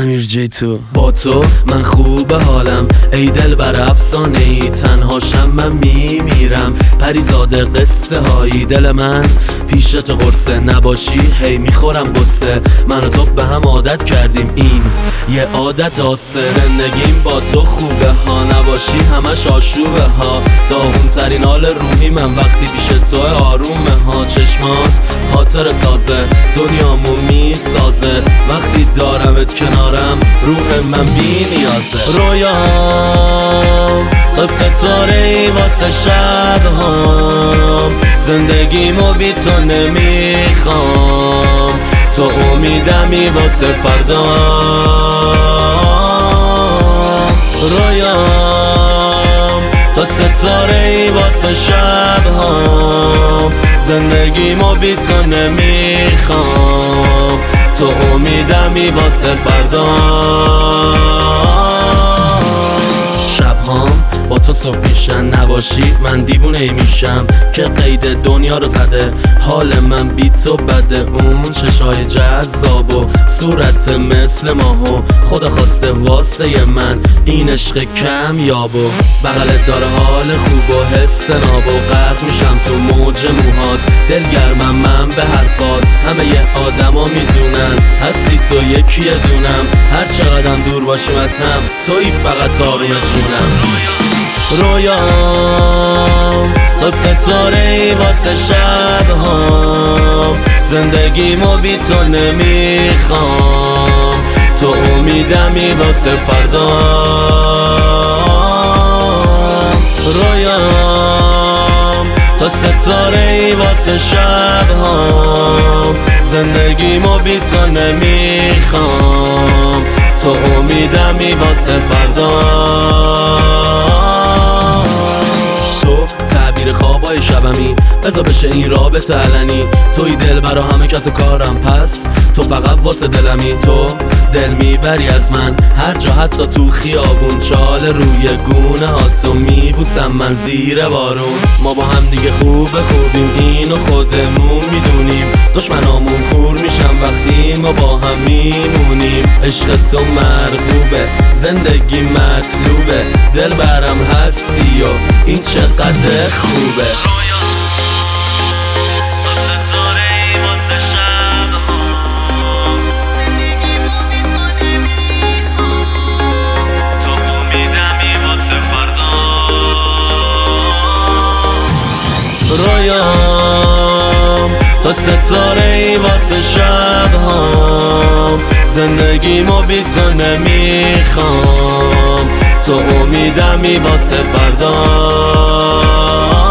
امیر جی تو. با تو من خوب حالم ای دل بر افسانه ای، تنهاشم من میمیرم پریزاده قصه هایی. دل من پیش تو قرصه نباشی هی میخورم قصه، من و تو به هم عادت کردیم این یه عادت آسه. زندگیم با تو خوبه ها، نباشی همش آشوبه ها. داغون ترین حال روحی من وقتی پیش تو آرومه ها. چشمات خاطر سازه دنیامو میسازه، وقتی دارمت کنارم روح من بی نیازه. رویام تو ستاره ای واسه شبهام، زندگیمو بی تو نمیخوام، تو امیدمی واسه فردا. رویام تو ستاره ای واسه شبهام، زندگیمو بی تو نمیخوام، تو امیدمی واسه فردا. شبهام با تو صبح میشن، نباشی من دیوونه ای میشم که قید دنیا رو زده. حال من بی تو بده، اون چشای جذاب و صورت مثل ماهو، خدا خواسته واسه من این عشق کم یابو. بغلت داره حال خوب و حس ناب و غرق میشم تو موج موهات. دلگرمم من به حرفات، همه ی آدما میدونن هستی تو یکی دونم. هر چقدرم دور باشیم از هم توی فقط آروم جونم. رویام تو ستاره ای واسه شبهام، زندگیمو بی تو نمیخوام، تو امیدمی واسه فردا. رویام تو ستاره ای واسه شبهام، زندگیمو بی تو نمیخوام، تو امیدمی واسه فردا. خوابای شبمی بذار بشه این رابطه علنی، توی دل برا همه کس کارم، پس تو فقط واسه دلمی. تو دل میبری از من هر جا، حتی تو خیابون، چال روی گونه ها تو میبوسم من زیر بارون. ما با هم دیگه خوبیم اینو خودمون میدونیم، دشمنامون کور میشم وقتی ما با هم میمونیم. عشق تو مرغوبه زندگی مطلوبه، دل برم هستی و این چقدر خوبه. رویام تو ستاره ای واسه شبهام، زندگیمو بی تو نمیخوام، تو امیدمی واسه فردا.